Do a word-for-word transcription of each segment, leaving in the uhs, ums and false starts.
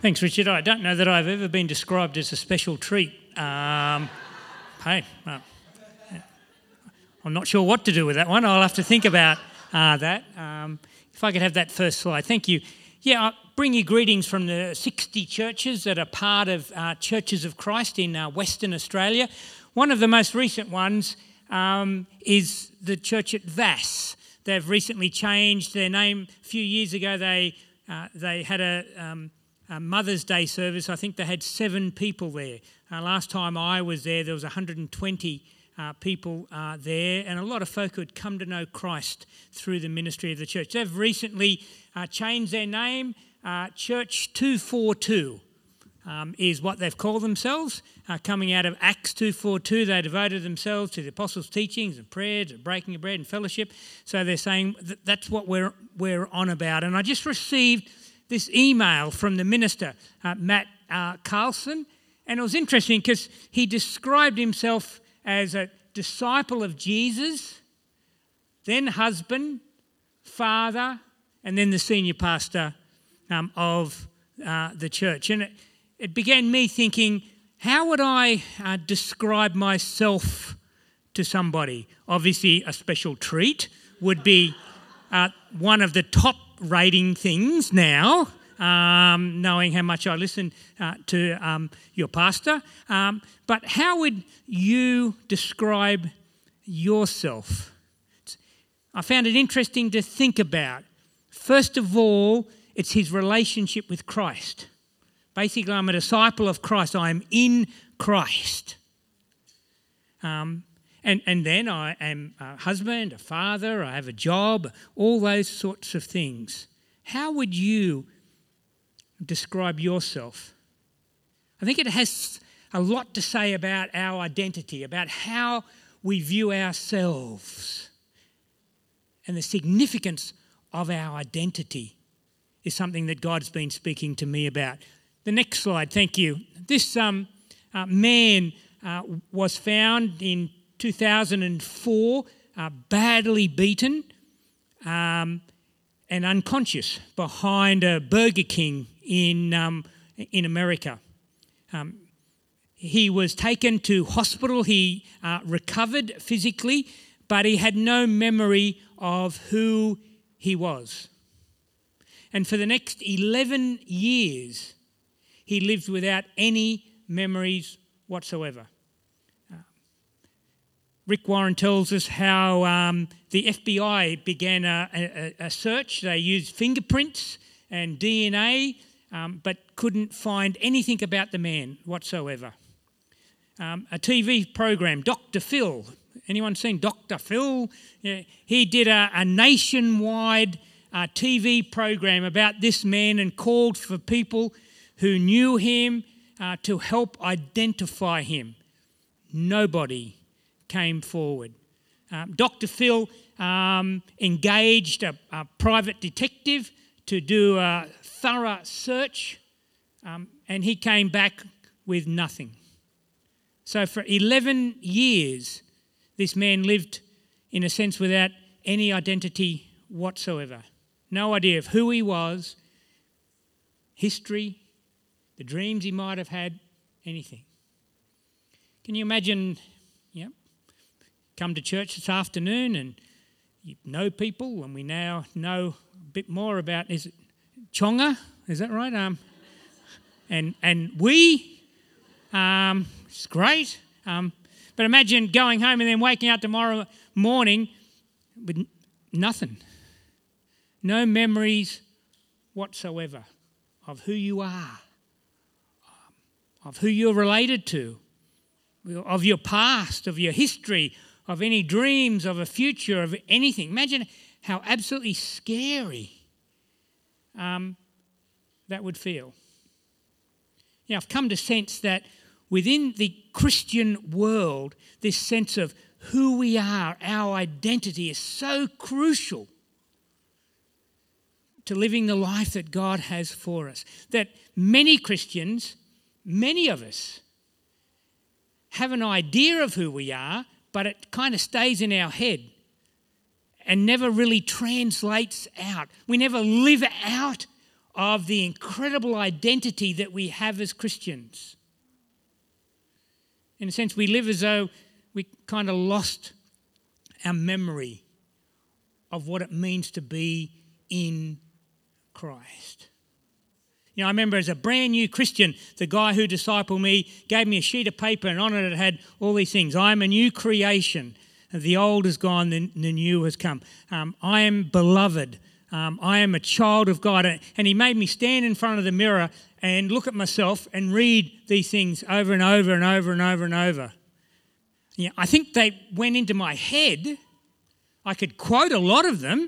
Thanks, Richard. I don't know that I've ever been described as a special treat. Um, hey, well, I'm not sure what to do with that one. I'll have to think about uh, that. Um, if I could have that first slide. Thank you. Yeah, I bring you greetings from the sixty churches that are part of uh, Churches of Christ in uh, Western Australia. One of the most recent ones um, is the church at Vass. They've recently changed their name. A few years ago, they uh, they had a, um, a Mother's Day service. I think they had seven people there. Uh, last time I was there, there was one hundred twenty uh, people uh, there, and a lot of folk who had come to know Christ through the ministry of the church. They've recently uh, changed their name. Uh, Church two forty-two um, is what they've called themselves. Uh, coming out of Acts two forty-two, they devoted themselves to the apostles' teachings and prayers and breaking of bread and fellowship. So they're saying that that's what we're we're on about. And I just received this email from the minister, uh, Matt uh, Carlson, and it was interesting because he described himself as a disciple of Jesus, then husband, father, and then the senior pastor um, of uh, the church. And it, it began me thinking, how would I uh, describe myself to somebody? Obviously, a special treat would be uh, one of the top rating things now, um, knowing how much I listen uh, to um, your pastor. Um, but how would you describe yourself? I found it interesting to think about. First of all, it's his relationship with Christ. Basically, I'm a disciple of Christ. I am in Christ. Um, and, and then I am a husband, a father, I have a job, all those sorts of things. How would you describe yourself? I think it has a lot to say about our identity, about how we view ourselves. And the significance of our identity is something that God's been speaking to me about. The next slide, thank you. This um, uh, man uh, was found in two thousand four, uh, badly beaten um, and unconscious behind a Burger King in um, in America. Um, he was taken to hospital. He uh, recovered physically, but he had no memory of who he was. And for the next eleven years, he lived without any memories whatsoever. Uh, Rick Warren tells us how um, the F B I began a, a, a search. They used fingerprints and D N A, um, but couldn't find anything about the man whatsoever. Um, a T V program, Doctor Phil. Anyone seen Doctor Phil? Yeah, he did a, a nationwide uh, T V program about this man and called for people who knew him uh, to help identify him. Nobody came forward. Um, Doctor Phil um, engaged a, a private detective to do a thorough search, um, and he came back with nothing. So for eleven years, this man lived, in a sense, without any identity whatsoever. No idea of who he was, history, the dreams he might have had, anything. Can you imagine, you know, come to church this afternoon and you know people, and we now know a bit more about, is it Chonga? Is that right? Um, and and we, um, it's great. Um, but imagine going home and then waking up tomorrow morning with nothing. No memories whatsoever of who you are, of who you're related to, of your past, of your history, of any dreams of a future, of anything. Imagine how absolutely scary um, that would feel. Yeah, I've come to sense that within the Christian world, this sense of who we are, our identity, is so crucial to living the life that God has for us. That many Christians, many of us, have an idea of who we are, but it kind of stays in our head and never really translates out. We never live out of the incredible identity that we have as Christians. In a sense, we live as though we kind of lost our memory of what it means to be in Christ. You know, I remember as a brand new Christian, the guy who discipled me gave me a sheet of paper, and on it it had all these things. I am a new creation. The old is gone, the, the new has come. Um, I am beloved. Um, I am a child of God. And he made me stand in front of the mirror and look at myself and read these things over and over and over and over and over. Yeah, I think they went into my head. I could quote a lot of them,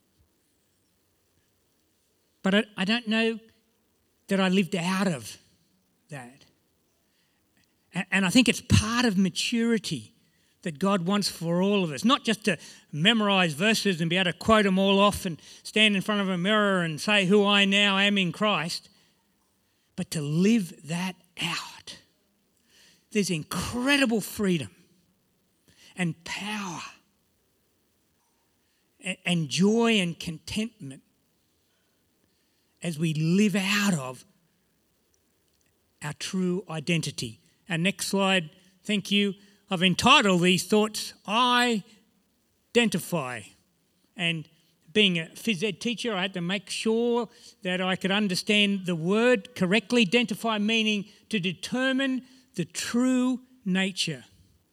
but I, I don't know that I lived out of that. And, and I think it's part of maturity that God wants for all of us, not just to memorise verses and be able to quote them all off and stand in front of a mirror and say who I now am in Christ, but to live that out. There's incredible freedom and power and, and joy and contentment as we live out of our true identity. And next slide, thank you. I've entitled these thoughts, Identify. And being a phys ed teacher, I had to make sure that I could understand the word correctly. Identify meaning to determine the true nature.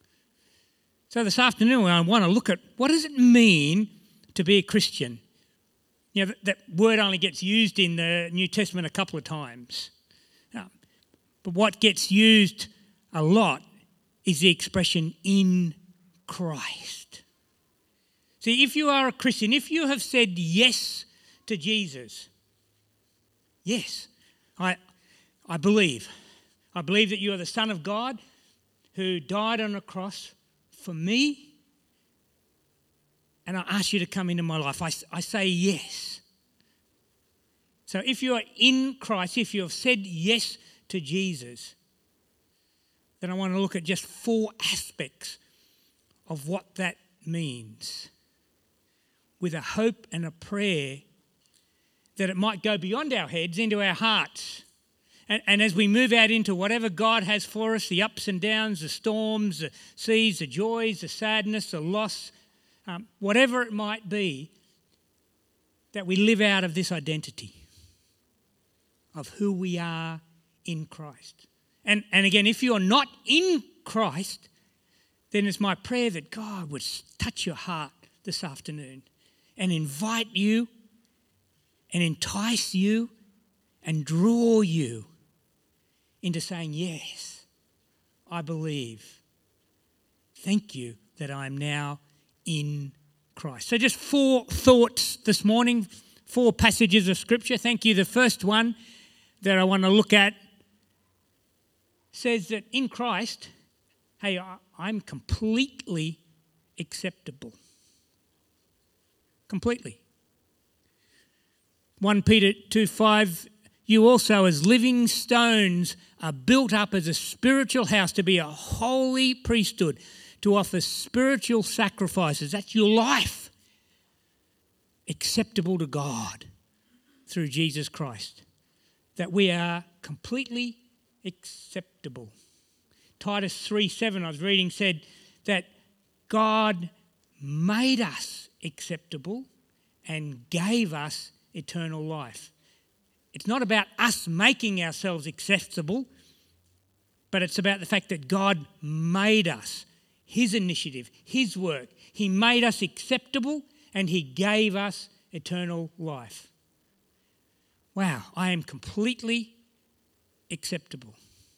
So this afternoon I want to look at what does it mean to be a Christian. You know, that, that word only gets used in the New Testament a couple of times. Um, but what gets used a lot is the expression in Christ. See, if you are a Christian, if you have said yes to Jesus, yes, I, I believe. I believe that you are the Son of God who died on a cross for me, and I ask you to come into my life. I, I say yes. So if you are in Christ, if you have said yes to Jesus, then I want to look at just four aspects of what that means, with a hope and a prayer that it might go beyond our heads into our hearts. And, and as we move out into whatever God has for us, the ups and downs, the storms, the seas, the joys, the sadness, the loss, um, whatever it might be, that we live out of this identity of who we are in Christ. And, and again, if you're not in Christ, then it's my prayer that God would touch your heart this afternoon and invite you and entice you and draw you into saying, yes, I believe. Thank you that I'm now in Christ. So just four thoughts this morning, four passages of Scripture. Thank you. The first one that I want to look at says that in Christ, hey, I'm completely acceptable. Completely. First Peter two five, you also as living stones are built up as a spiritual house to be a holy priesthood, to offer spiritual sacrifices. That's your life. Acceptable to God through Jesus Christ. That we are completely acceptable. Titus three seven, I was reading, said that God made us acceptable and gave us eternal life. It's not about us making ourselves acceptable, but it's about the fact that God made us, His initiative, His work. He made us acceptable and He gave us eternal life. Wow, I am completely acceptable.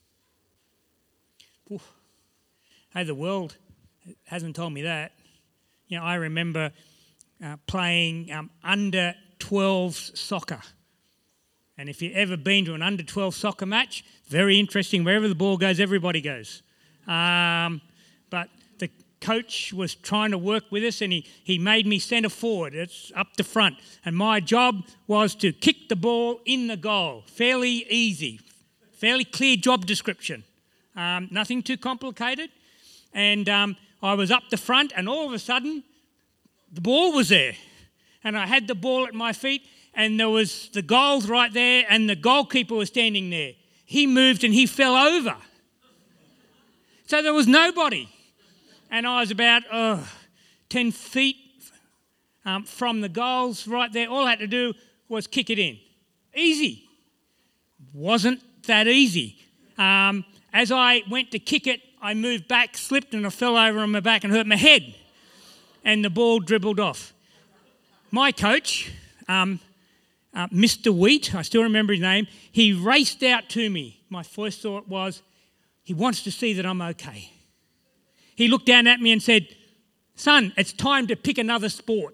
Oof. Hey, the world hasn't told me that. You know, I remember uh, playing um, under twelves soccer. And if you've ever been to an under twelve soccer match, very interesting. Wherever the ball goes, everybody goes. Um, but the coach was trying to work with us and he, he made me centre forward. It's up the front. And my job was to kick the ball in the goal. Fairly easy. Fairly clear job description. Um, nothing too complicated. And um, I was up the front and all of a sudden the ball was there. And I had the ball at my feet and there was the goals right there, and the goalkeeper was standing there. He moved and he fell over. So there was nobody. And I was about oh, ten feet um, from the goals right there. All I had to do was kick it in. Easy. Wasn't that easy. Um, as I went to kick it, I moved back, slipped, and I fell over on my back and hurt my head. And the ball dribbled off. My coach, um, uh, Mister Wheat, I still remember his name, he raced out to me. My first thought was, he wants to see that I'm okay. He looked down at me and said, son, it's time to pick another sport.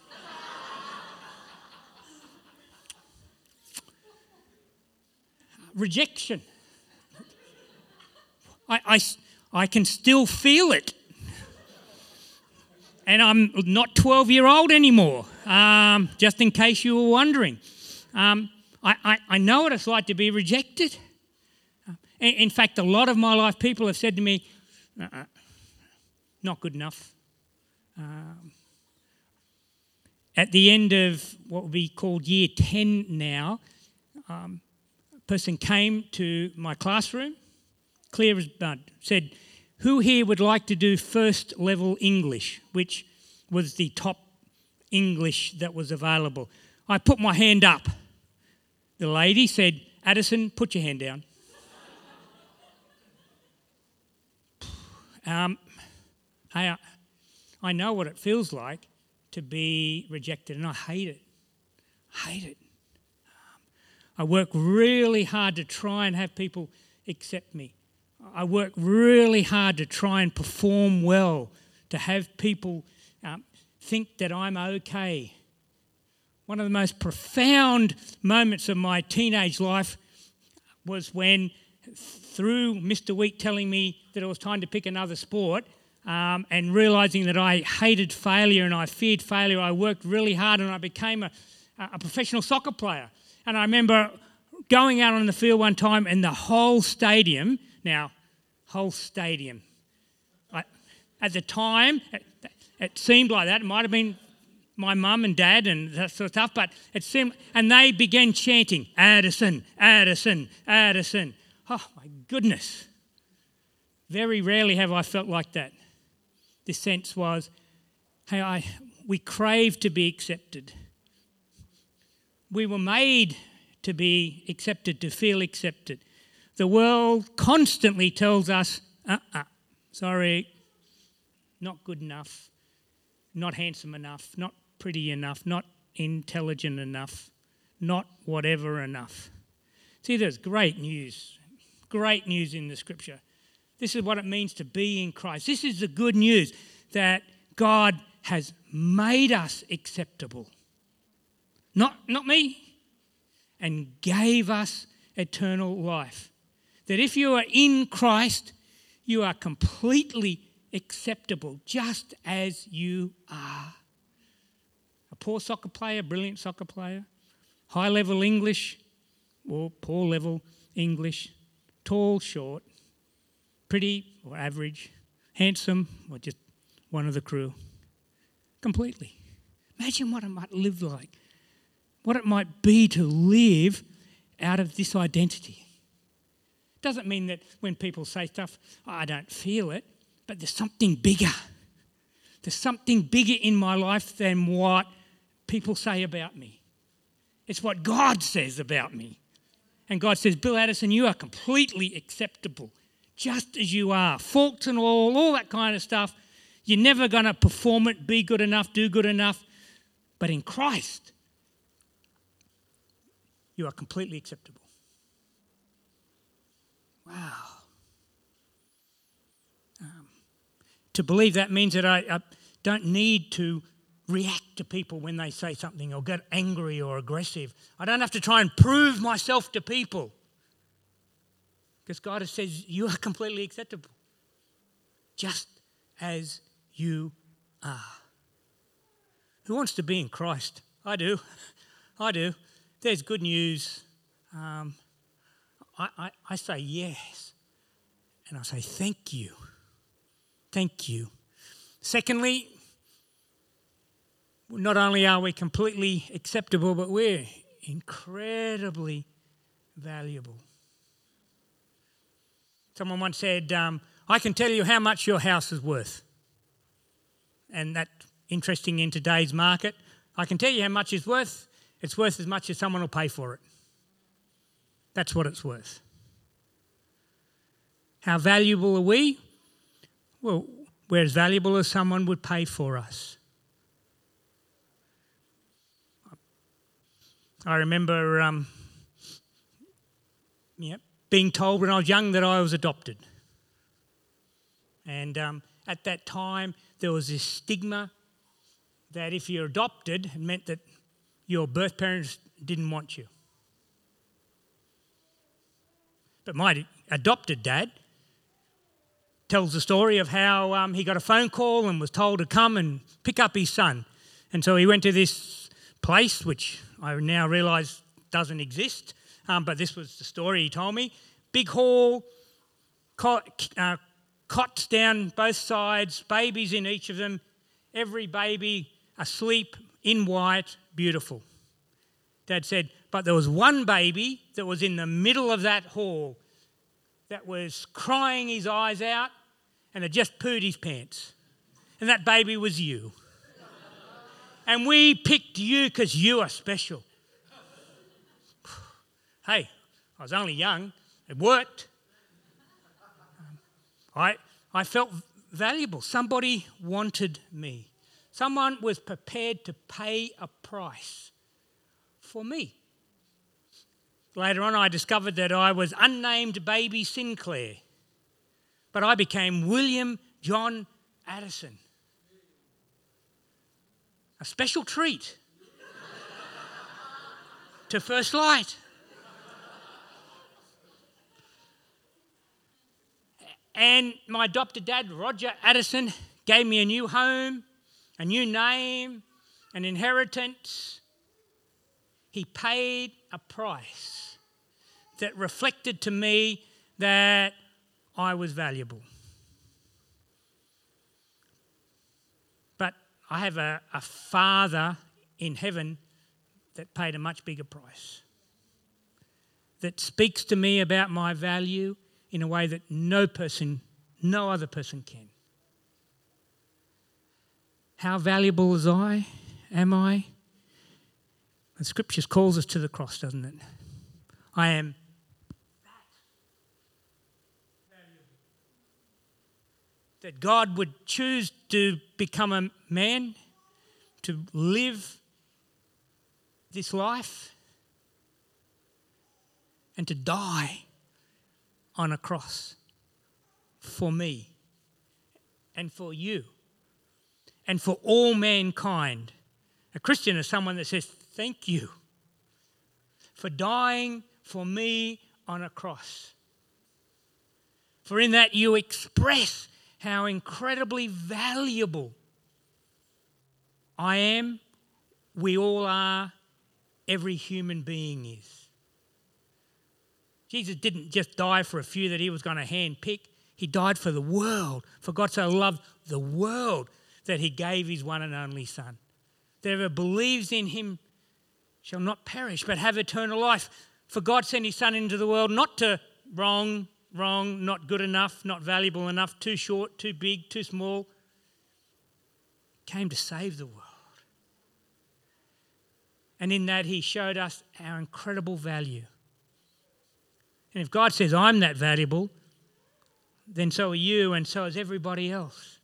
Rejection. I, I, I can still feel it. And I'm not twelve-year-old anymore, um, just in case you were wondering. Um, I, I, I know what it's like to be rejected. In, in fact, a lot of my life, people have said to me, uh-uh, not good enough. Um, at the end of what would be called year ten now, um, a person came to my classroom, clear as mud, said, who here would like to do first level English, which was the top English that was available? I put my hand up. The lady said, Addison, put your hand down. um, I, I know what it feels like to be rejected, and I hate it. I hate it. Um, I work really hard to try and have people accept me. I work really hard to try and perform well, to have people um, think that I'm okay. One of the most profound moments of my teenage life was when, through Mister Wheat telling me that it was time to pick another sport, um, and realising that I hated failure and I feared failure, I worked really hard and I became a, a professional soccer player. And I remember going out on the field one time and the whole stadium, now, whole stadium, I, at the time, it, it seemed like that. It might have been my mum and dad and that sort of stuff, but it seemed, and they began chanting, Addison, Addison, Addison. Oh, my goodness. Very rarely have I felt like that. The sense was, hey, I, we crave to be accepted. We were made to be accepted, to feel accepted. The world constantly tells us, uh-uh, sorry, not good enough, not handsome enough, not pretty enough, not intelligent enough, not whatever enough. See, there's great news, great news in the Scripture. This is what it means to be in Christ. This is the good news, that God has made us acceptable. Not, not me, and gave us eternal life. That if you are in Christ, you are completely acceptable, just as you are. A poor soccer player, brilliant soccer player, high-level English or poor-level English, tall, short, pretty or average, handsome or just one of the crew. Completely. Imagine what it might live like, what it might be to live out of this identity. Doesn't mean that when people say stuff, oh, I don't feel it, but there's something bigger. There's something bigger in my life than what people say about me. It's what God says about me. And God says, Bill Addison, you are completely acceptable, just as you are. Faults and all, all that kind of stuff. You're never going to perform it, be good enough, do good enough. But in Christ, you are completely acceptable. Wow. Um, to believe that means that I, I don't need to react to people when they say something or get angry or aggressive. I don't have to try and prove myself to people. Because God has said you are completely acceptable, just as you are. Who wants to be in Christ? I do. I do. There's good news. Um, I, I, I say yes. And I say thank you. Thank you. Secondly, not only are we completely acceptable, but we're incredibly valuable. Someone once said, um, I can tell you how much your house is worth. And that's interesting in today's market. I can tell you how much it's worth. It's worth as much as someone will pay for it. That's what it's worth. How valuable are we? Well, we're as valuable as someone would pay for us. I remember um, yeah, being told when I was young that I was adopted. And um, at that time, there was this stigma that if you're adopted, it meant that your birth parents didn't want you. But my adopted dad tells the story of how um, he got a phone call and was told to come and pick up his son. And so he went to this place, which I now realise doesn't exist, um, but this was the story he told me. Big hall, cot, uh, cots down both sides, babies in each of them, every baby asleep in white, beautiful. Dad said, but there was one baby that was in the middle of that hall that was crying his eyes out and had just pooed his pants. And that baby was you. And we picked you because you are special. Hey, I was only young. It worked. I, I felt valuable. Somebody wanted me. Someone was prepared to pay a price for me. Later on, I discovered that I was unnamed baby Sinclair, but I became William John Addison. A special treat to First Light. And my adopted dad, Roger Addison, gave me a new home, a new name, an inheritance. He paid a price that reflected to me that I was valuable. But I have a, a Father in heaven that paid a much bigger price, that speaks to me about my value in a way that no person, no other person can. How valuable is I, am I? The Scriptures calls us to the cross, doesn't it? I am that valuable. That God would choose to become a man, to live this life, and to die on a cross for me and for you and for all mankind. A Christian is someone that says, thank you for dying for me on a cross. For in that you express how incredibly valuable I am, we all are, every human being is. Jesus didn't just die for a few that he was going to handpick. He died for the world. For God so loved the world that he gave his one and only Son. That whoever believes in him shall not perish but have eternal life. For God sent his Son into the world not to wrong, wrong, not good enough, not valuable enough, too short, too big, too small. He came to save the world. And in that he showed us our incredible value. And if God says, I'm that valuable, then so are you and so is everybody else.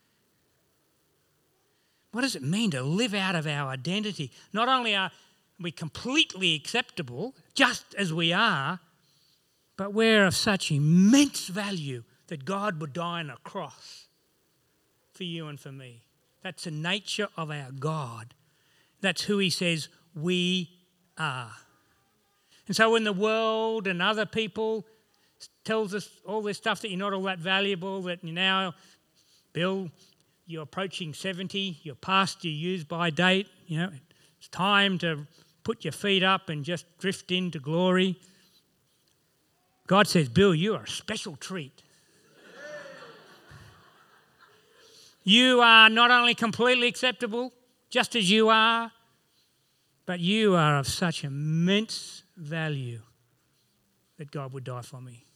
What does it mean to live out of our identity? Not only are we completely acceptable, just as we are, but we're of such immense value that God would die on a cross for you and for me. That's the nature of our God. That's who he says we are. And so when the world and other people tells us all this stuff that you're not all that valuable, that you now, Bill, you're approaching seventy, you're past your use-by date, you know, it's time to put your feet up and just drift into glory. God says, Bill, you are a special treat. You are not only completely acceptable, just as you are, but you are of such immense value that God would die for me.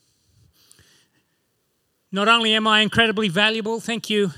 Not only am I incredibly valuable, thank you,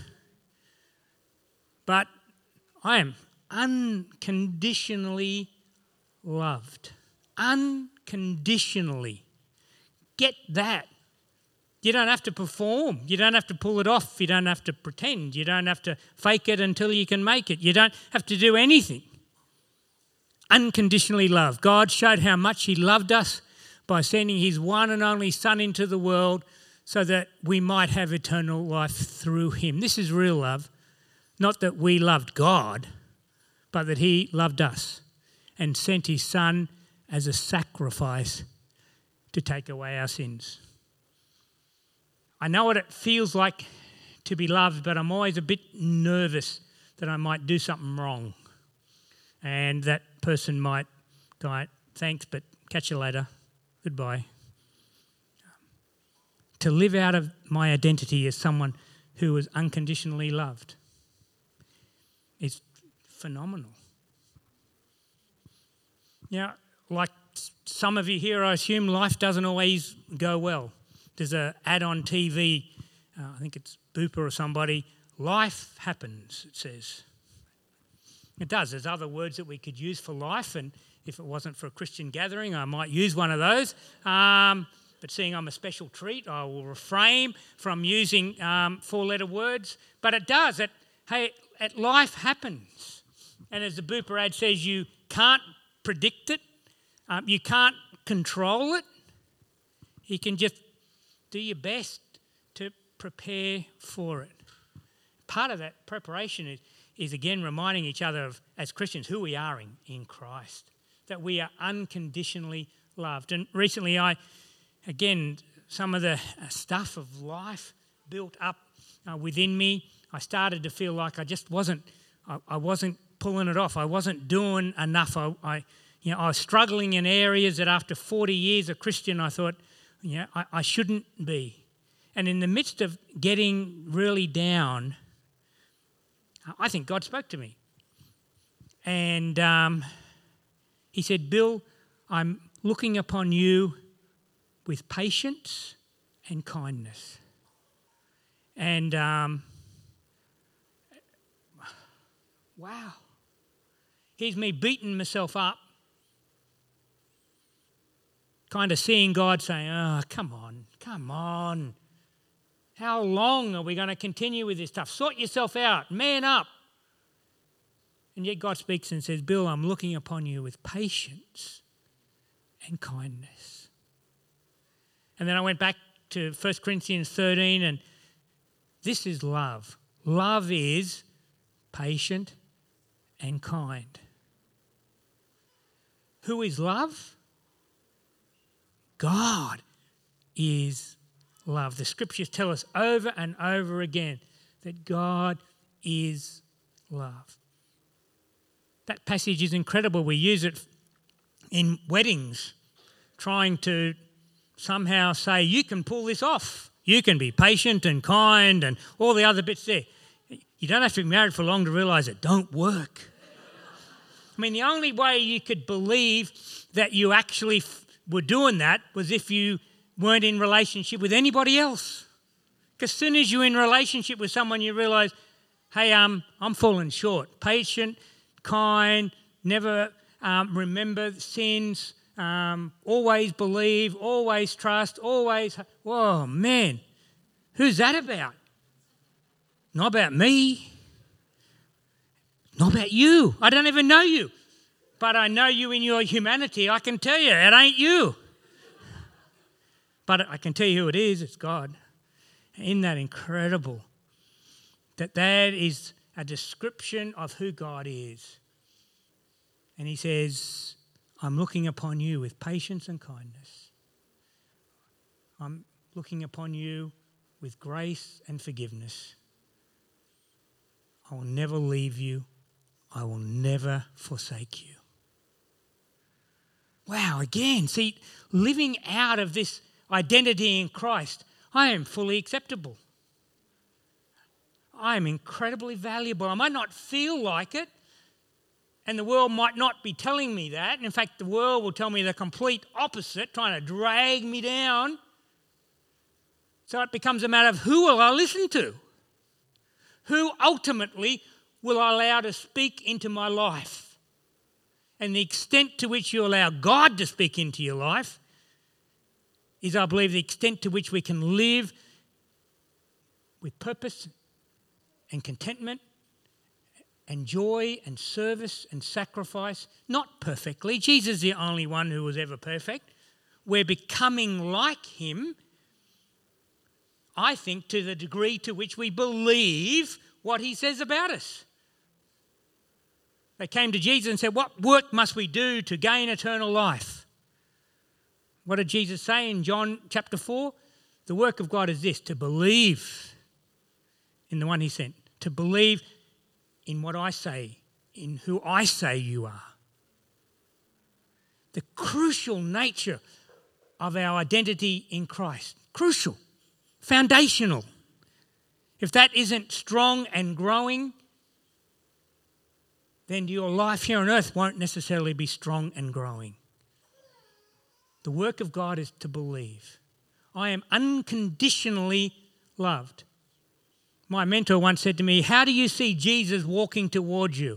but I am unconditionally loved. Unconditionally. Get that. You don't have to perform. You don't have to pull it off. You don't have to pretend. You don't have to fake it until you can make it. You don't have to do anything. Unconditionally loved. God showed how much he loved us by sending his one and only Son into the world so that we might have eternal life through him. This is real love. Not that we loved God, but that he loved us and sent his Son as a sacrifice to take away our sins. I know what it feels like to be loved, but I'm always a bit nervous that I might do something wrong. And that person might go, thanks, but catch you later. Goodbye. To live out of my identity as someone who was unconditionally loved is phenomenal. Now, like some of you here, I assume life doesn't always go well. There's an ad on T V, uh, I think it's Bupa or somebody, life happens, it says. It does. There's other words that we could use for life, and if it wasn't for a Christian gathering, I might use one of those. Um, but seeing I'm a special treat, I will refrain from using um, four-letter words. But it does. It, hey, it, life happens. And as the Bupa ad says, you can't predict it. Um, you can't control it. You can just do your best to prepare for it. Part of that preparation is, is again reminding each other of, as Christians, who we are in, in Christ, that we are unconditionally loved. And recently I, again, some of the stuff of life built up uh, within me. I started to feel like I just wasn't, I, I wasn't pulling it off. I wasn't doing enough. I, I, you know, I was struggling in areas that after forty years a Christian, I thought, you know, I, I shouldn't be. And in the midst of getting really down, I think God spoke to me. And um, he said, Bill, I'm looking upon you with patience and kindness. And um, wow. Here's me beating myself up, kind of seeing God saying, oh, come on, come on. How long are we going to continue with this stuff? Sort yourself out, man up. And yet God speaks and says, Bill, I'm looking upon you with patience and kindness. And then I went back to First Corinthians thirteen, and this is love. Love is patient and kind. Who is love? God is love. The scriptures tell us over and over again that God is love. That passage is incredible. We use it in weddings, trying to somehow say, you can pull this off. You can be patient and kind and all the other bits there. You don't have to be married for long to realise it don't work. I mean, the only way you could believe that you actually f- were doing that was if you weren't in relationship with anybody else. Because as soon as you're in relationship with someone, you realise, hey, um, I'm falling short. Patient, kind, never um, remember sins, um, always believe, always trust, always... Whoa, man, who's that about? Not about me. Not about you. I don't even know you. But I know you in your humanity. I can tell you, it ain't you. But I can tell you who it is. It's God. Isn't that incredible? That that is a description of who God is. And he says, I'm looking upon you with patience and kindness. I'm looking upon you with grace and forgiveness. I will never leave you. I will never forsake you. Wow, again, see, living out of this identity in Christ, I am fully acceptable. I am incredibly valuable. I might not feel like it, And the world might not be telling me that. And in fact, the world will tell me the complete opposite, trying to drag me down. So it becomes a matter of who will I listen to? Who ultimately will I allow to speak into my life? And the extent to which you allow God to speak into your life is, I believe, the extent to which we can live with purpose and contentment and joy and service and sacrifice. Not perfectly. Jesus is the only one who was ever perfect. We're becoming like him, I think, to the degree to which we believe what he says about us. They came to Jesus and said, what work must we do to gain eternal life? What did Jesus say in John chapter four? The work of God is this, to believe in the one he sent, to believe in what I say, in who I say you are. The crucial nature of our identity in Christ. Crucial. Foundational. If that isn't strong and growing, then your life here on earth won't necessarily be strong and growing. The work of God is to believe. I am unconditionally loved. My mentor once said to me, how do you see Jesus walking towards you?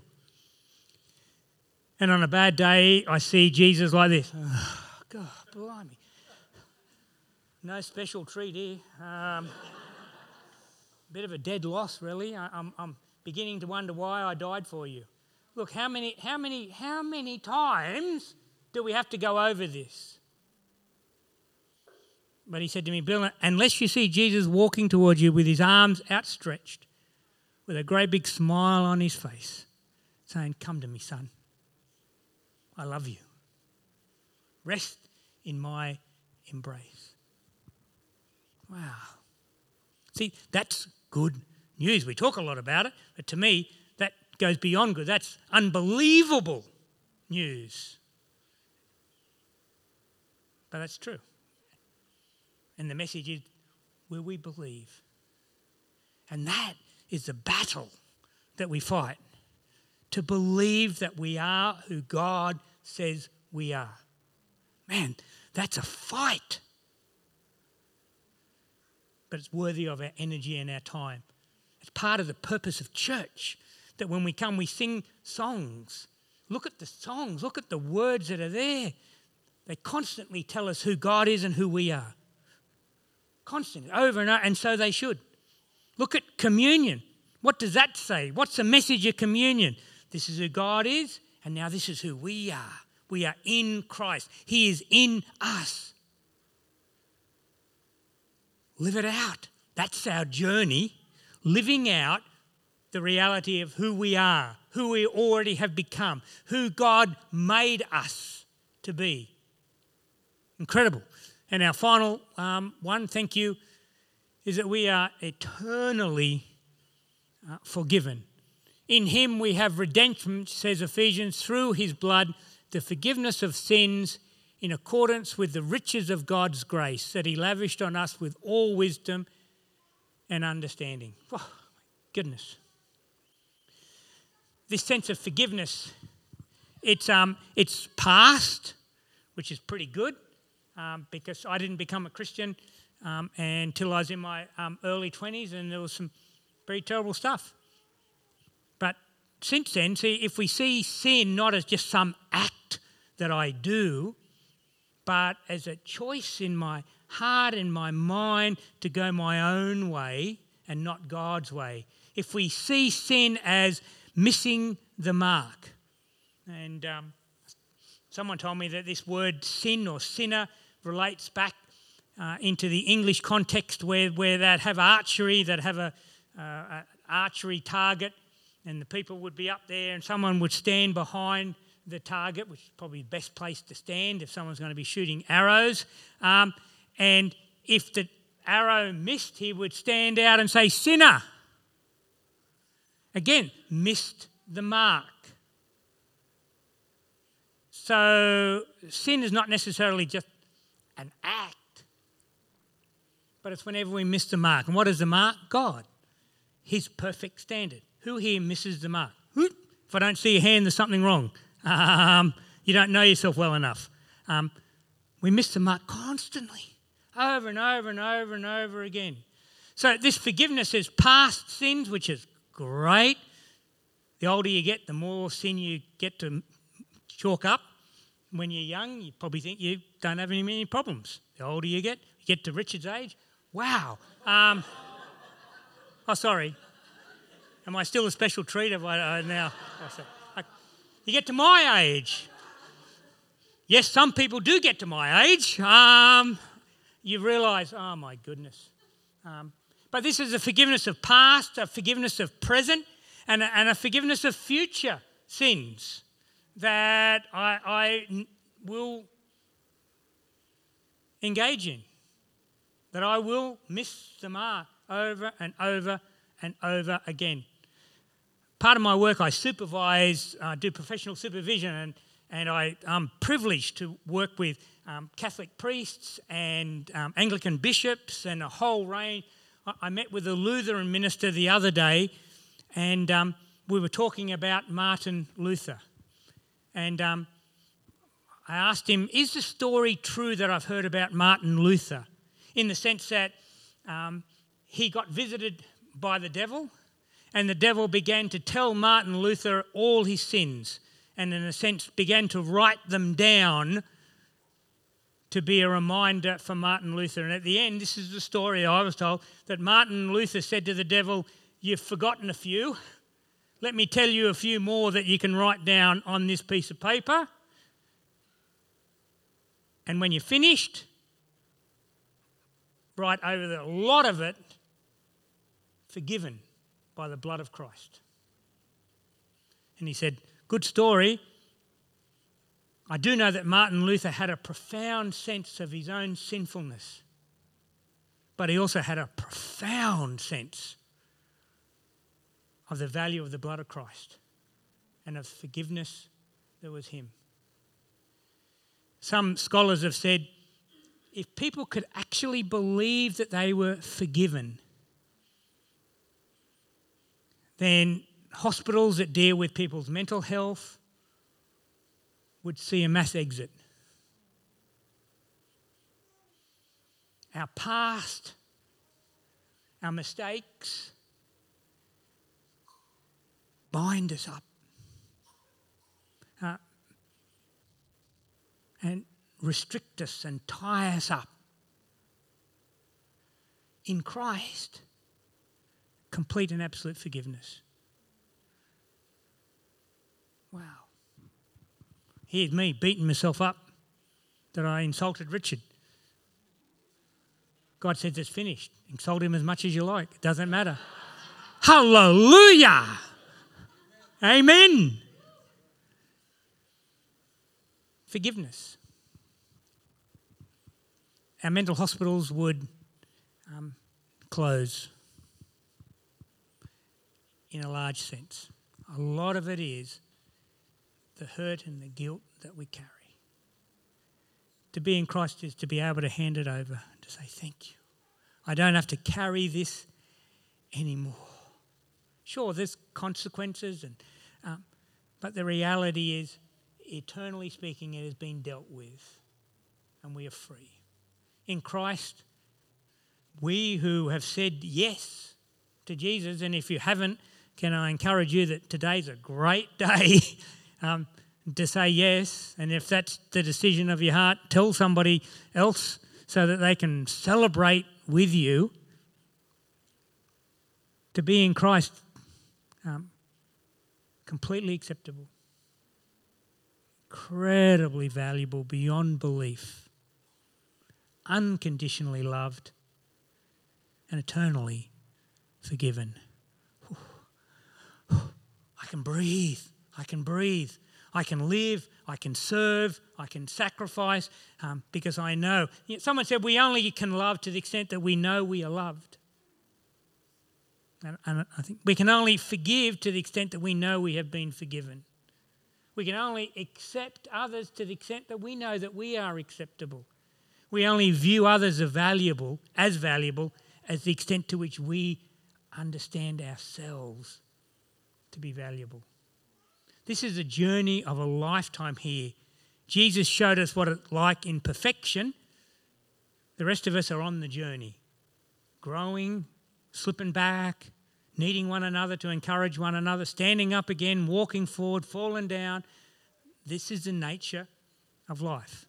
And on a bad day, I see Jesus like this. Oh, God, blimey. No special treat here. Um, bit of a dead loss, really. I, I'm, I'm beginning to wonder why I died for you. Look, how many, how many, how many times do we have to go over this? But he said to me, Bill, unless you see Jesus walking towards you with his arms outstretched, with a great big smile on his face, saying, come to me, son. I love you. Rest in my embrace. Wow. See, that's good news. We talk a lot about it, but to me, that goes beyond good. That's unbelievable news. But that's true. And the message is, will we believe? And that is the battle that we fight. To believe that we are who God says we are. Man, that's a fight. But it's worthy of our energy and our time. It's part of the purpose of church, that when we come, we sing songs. Look at the songs. Look at the words that are there. They constantly tell us who God is and who we are. Constantly, over and over, and so they should. Look at communion. What does that say? What's the message of communion? This is who God is, and now this is who we are. We are in Christ. He is in us. Live it out. That's our journey, living out the reality of who we are, who we already have become, who God made us to be. Incredible. And our final um, one, thank you, is that we are eternally uh, forgiven. In him we have redemption, says Ephesians, through his blood, the forgiveness of sins in accordance with the riches of God's grace that he lavished on us with all wisdom and understanding. Oh, my goodness. This sense of forgiveness, it's, um, it's past, which is pretty good. Um, because I didn't become a Christian um, until I was in my um, early twenties, and there was some very terrible stuff. But since then, see, if we see sin not as just some act that I do, but as a choice in my heart and my mind to go my own way and not God's way, if we see sin as missing the mark, and um, someone told me that this word sin or sinner relates back uh, into the English context where, where they'd have archery, they'd have a, uh, a archery target, and the people would be up there and someone would stand behind the target, which is probably the best place to stand if someone's going to be shooting arrows. Um, and if the arrow missed, he would stand out and say, sinner. Again, missed the mark. So sin is not necessarily just an act, but it's whenever we miss the mark. And what is the mark? God, his perfect standard. Who here misses the mark? If I don't see your hand, there's something wrong. Um, you don't know yourself well enough. Um, we miss the mark constantly, over and over and over and over again. So this forgiveness is past sins, which is great. The older you get, the more sin you get to chalk up. When you're young, you probably think you don't have any many problems. The older you get, you get to Richard's age, wow. Um, oh, sorry. Am I still a special treat? Have I uh, now? I, you get to my age. Yes, some people do get to my age. Um, you realise, oh my goodness. Um, but this is a forgiveness of past, a forgiveness of present, and a, and a forgiveness of future sins that I, I will engage in, that I will miss the mark over and over and over again. Part of my work, I supervise, uh, do professional supervision, and, and I, I'm privileged to work with um, Catholic priests and um, Anglican bishops and a whole range. I, I met with a Lutheran minister the other day, and um, we were talking about Martin Luther. And um, I asked him, is the story true that I've heard about Martin Luther? In the sense that um, he got visited by the devil, and the devil began to tell Martin Luther all his sins, and in a sense began to write them down to be a reminder for Martin Luther. And at the end, this is the story I was told, that Martin Luther said to the devil, you've forgotten a few. Let me tell you a few more that you can write down on this piece of paper. And when you're finished, write over the, a lot of it, forgiven by the blood of Christ. And he said, good story. I do know that Martin Luther had a profound sense of his own sinfulness, but he also had a profound sense of the value of the blood of Christ and of forgiveness that was him. Some scholars have said, if people could actually believe that they were forgiven, then hospitals that deal with people's mental health would see a mass exit. Our past, our mistakes, bind us up uh, and restrict us and tie us up. In Christ, complete and absolute forgiveness. Wow. Here's me beating myself up that I insulted Richard. God says it's finished. Insult him as much as you like. It doesn't matter. Hallelujah. Amen. Forgiveness. Our mental hospitals would um, close in a large sense. A lot of it is the hurt and the guilt that we carry. To be in Christ is to be able to hand it over, to say thank you. I don't have to carry this anymore. Sure, there's consequences, and um, but the reality is, eternally speaking, it has been dealt with, and we are free. In Christ, we who have said yes to Jesus, and if you haven't, can I encourage you that today's a great day um, to say yes, and if that's the decision of your heart, tell somebody else so that they can celebrate with you. To be in Christ, um, completely acceptable, incredibly valuable beyond belief, unconditionally loved, and eternally forgiven. I can breathe, I can breathe, I can live, I can serve, I can sacrifice, um, because I know. Someone said we only can love to the extent that we know we are loved. And, and I think we can only forgive to the extent that we know we have been forgiven. We can only accept others to the extent that we know that we are acceptable. We only view others as valuable, as valuable, as the extent to which we understand ourselves to be valuable. This is a journey of a lifetime here. Jesus showed us what it's like in perfection. The rest of us are on the journey, growing, slipping back, needing one another to encourage one another, standing up again, walking forward, falling down. This is the nature of life.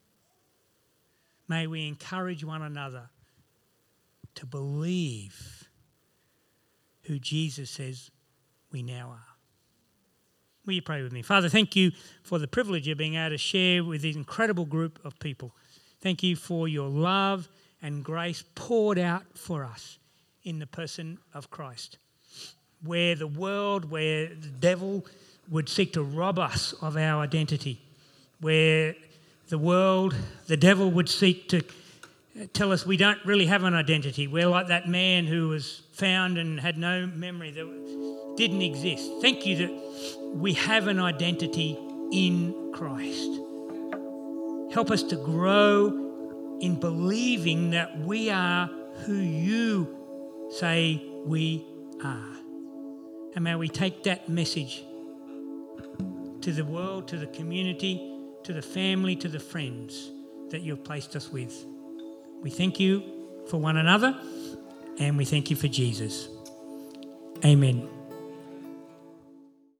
May we encourage one another to believe who Jesus says we now are. Will you pray with me? Father, thank you for the privilege of being able to share with this incredible group of people. Thank you for your love and grace poured out for us in the person of Christ. Where the world, where the devil would seek to rob us of our identity, where the world, the devil would seek to tell us we don't really have an identity. We're like that man who was found and had no memory, that didn't exist. Thank you that we have an identity in Christ. Help us to grow in believing that we are who you say we are. And may we take that message to the world, to the community, to the family, to the friends that you've placed us with. We thank you for one another, and we thank you for Jesus. Amen.